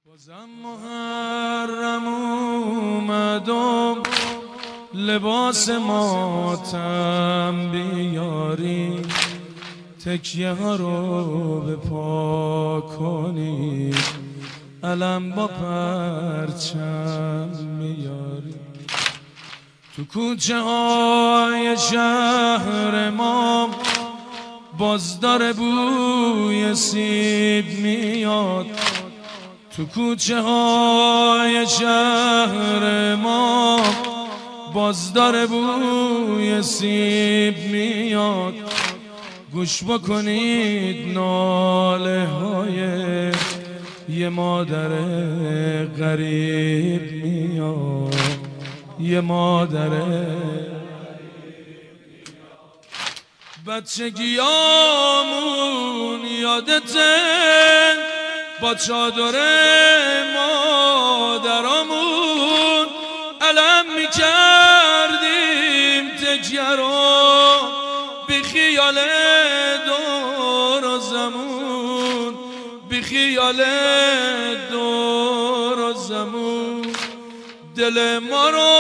بازم محرم اومدم لباس ماتم بیاری، تکیه ها رو به پا کنی، علم با پرچم میاری. تو کوچه های شهر ما باز داره بوی سیب میاد، تو کوچه های شهر ما باز داره بوی سیب میاد. گوش بکنید ناله های یه مادر غریب میاد، یه مادر بچگیامون یادته، با چادر مادرامون علم میکردیم تکیه رو، بی خیال دور و زمون، بی خیال دور و زمون. دل ما رو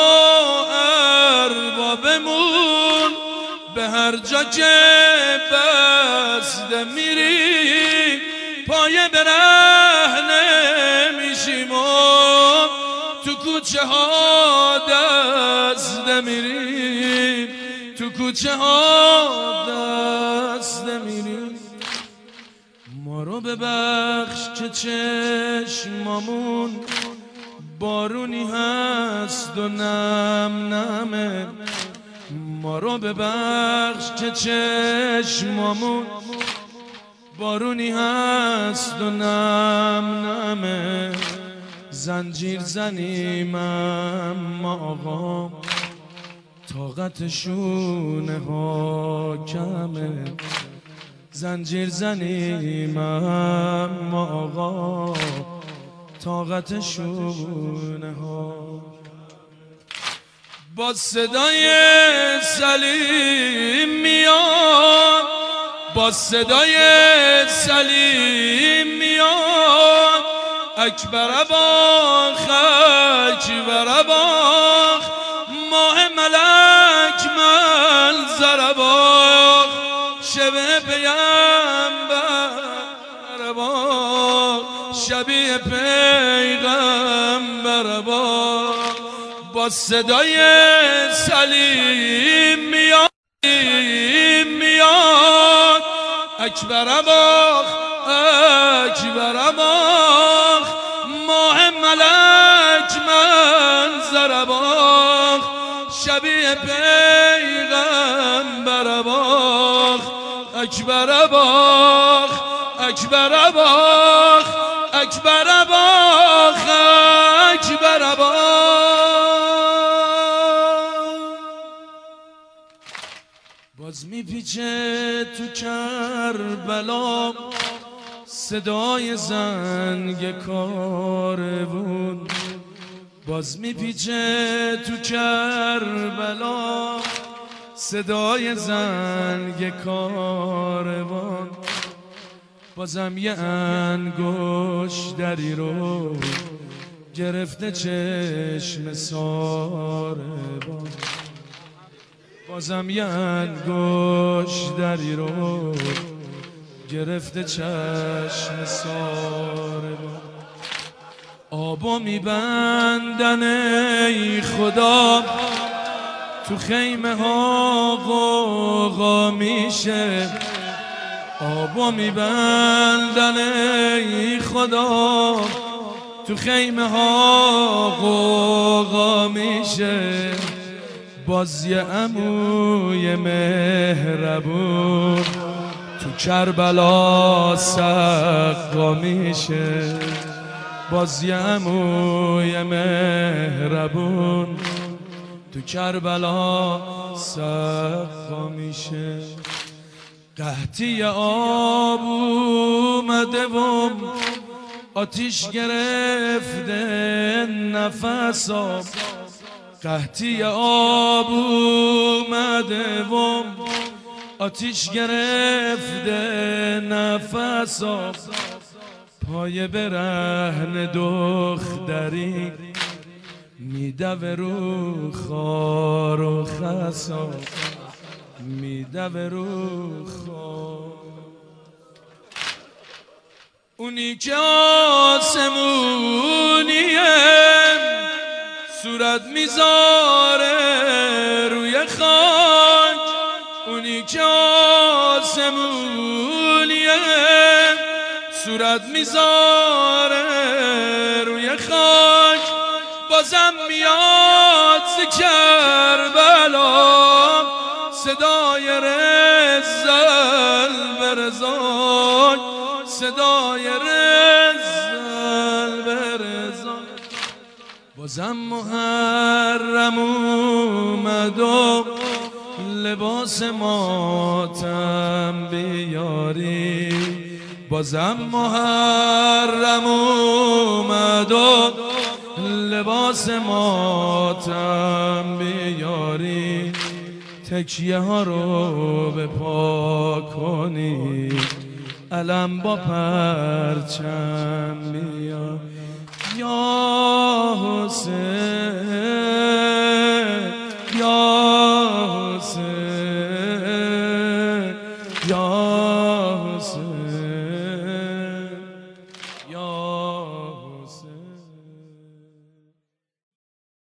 اربابمون به هر جا که بسته میری، پایه برهنه میشیم و تو کوچه ها دسته میریم، تو کوچه ها دسته میریم. ما رو ببخش که چشمامون بارونی هست و نم نمه، ما رو ببخش که چشمامون بارونی هست و نم نمه. زنجیر زنیم اما آقا طاقتشونه ها کمه، زنجیر زنیم اما آقا طاقتشونه ها. با صدای سلیم میاد، با صدای سلیم میاد، اکبر باخ اکبر باخ، ماه ملک منظر باخ، شبه پیغمبر باخ، شبیه پیغمبر باخ. با صدای سلیم میاد، میاد، اکبر باخ اکبر باخ، ماه ملک منظر باخ، شبیه پیغمبر باخ، اکبر باخ اکبر باخ، اکبر باخ اکبر باخ. باز میپیچه تو کربلا صدای زنگ کاروون، باز میپیچه تو کربلا صدای زنگ کاروان. بازم یه انگشتری رو گرفته چشم ساربان، بازم یه انگشتری رو گرفته چشم ساربان. آبو میبندن ای خدا تو خیمه ها غوغا میشه، آبو میبندن ای خدا تو خیمه ها غوغا میشه. باز یه عموی مهربون تو کربلا سقا میشه، باز یه عموی مهربون تو کربلا سقا میشه. قحطی آب اومده و آتیش گرفته نفسام، قحطی آب اومده و آتیش گرفته نفسام. پای برهن دختری میدوه رو خار و خسا، میدوه رو خار. اونی که آسمونیه صورت میذاره روی خاک، اونی که آسمونیه صورت میذاره روی خاک، بازم میاد ز کربلا صدای رزل برزاک، صدای رزل برزاک. بازم محرم اومد و لباس ماتم بیاری، بازم محرم اومد و لباس ماتم بیاری، تکیه ها رو به پا کنی، علم با پرچم بیا. یا حسین یا حسین یا حسین.